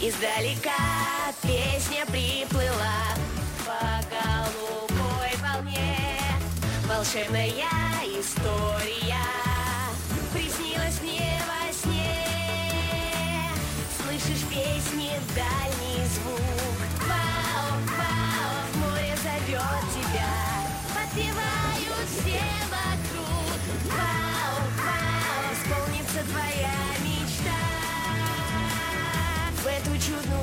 Издалека песня приплыла по голубой волне. Волшебная история приснилась мне во сне. Слышишь песни, дальний звук. Вау, вау, море зовет тебя. Подпевают все вокруг. Вау, вау, исполнится твоя мечта. В эту чудную